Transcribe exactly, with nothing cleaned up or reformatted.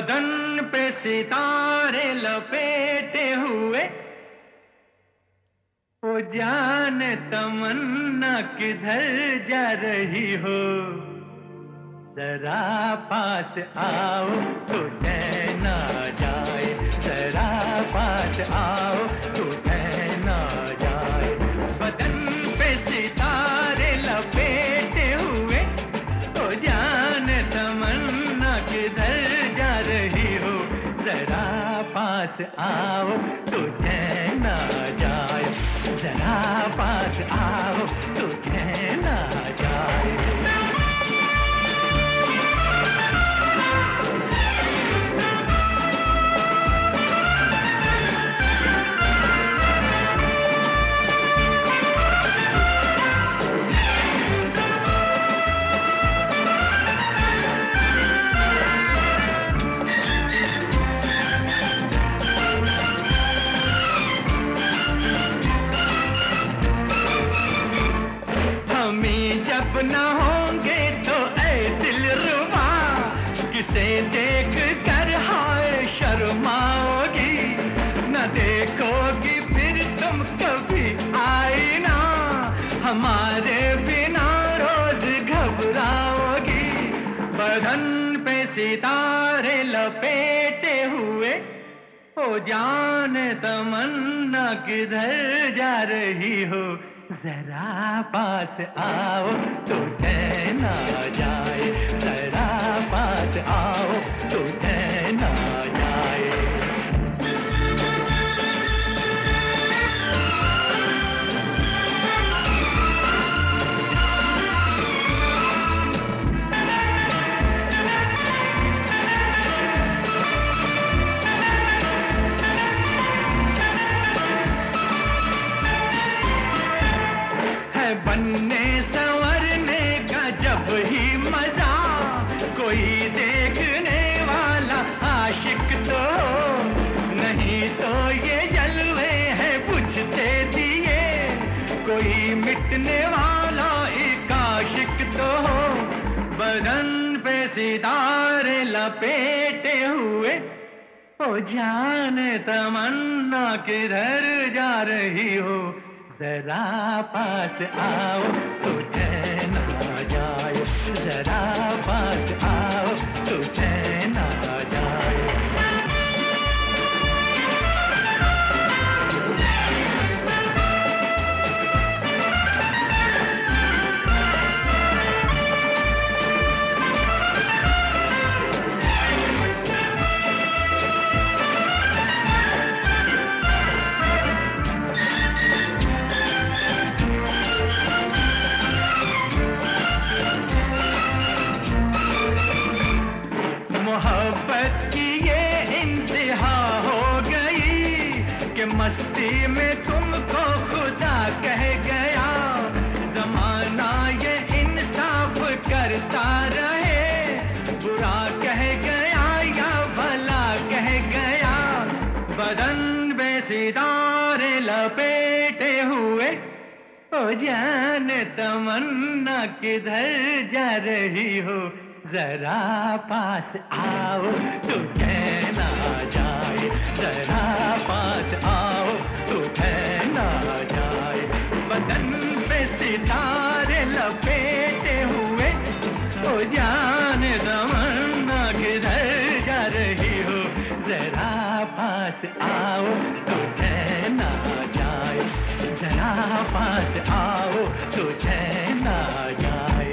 बदन पे सितारे लपेटे हुए, ओ जान तमन्ना किधर जा रही हो, जरा पास आओ तो चैन आ जाए, जरा पास आओ तो चैन आ जाए। बदन पे सितारे लपेटे हुए, ओ जान तमन्ना किधर जा रही हो, जरा पास आओ तो चैन आ जाए, जरा पास आओ तो चैन आ जाए। जब न होंगे तो ऐ दिलरुबा, किसे देख कर हाय शर्माओगी, न देखोगी फिर तुम कभी आईना, हमारे बिना रोज घबराओगी। बदन पे सितारे लपेटे हुए, ओ जान तमन्ना किधर जा रही हो, जरा पास आओ तो चैन आ जाए, जरा पास आओ तो चैन आ जाए। बनने संवरने का जब ही मजा, कोई देखने वाला आशिक तो, नहीं तो ये जलवे हैं बुझते दिए, कोई मिटने वाला एक आशिक तो हो। बदन पे सितारे लपेटे हुए, ओ जान तमन्ना किधर जा रही हो, जरा पास आओ तो चैन आ जाए, जरा पास आओ तो चैन आ जाए। मोहब्बत की ये इंतहा हो गई कि मस्ती में तुमको खुदा कह गया, जमाना ये इंसाफ करता रहे, बुरा कह गया या भला कह गया। बदन पे सितारे लपेटे हुए, ओ जान तमन्ना किधर जा रही हो, जरा पास आओ तो चैन आ जाए, जरा पास आओ तो चैन आ जाए। बदन पे सितारे लपेटे हुए, ओ जान तमन्ना किधर जा रही हो, जरा पास आओ तो चैन आ जाए, जरा पास आओ तो चैन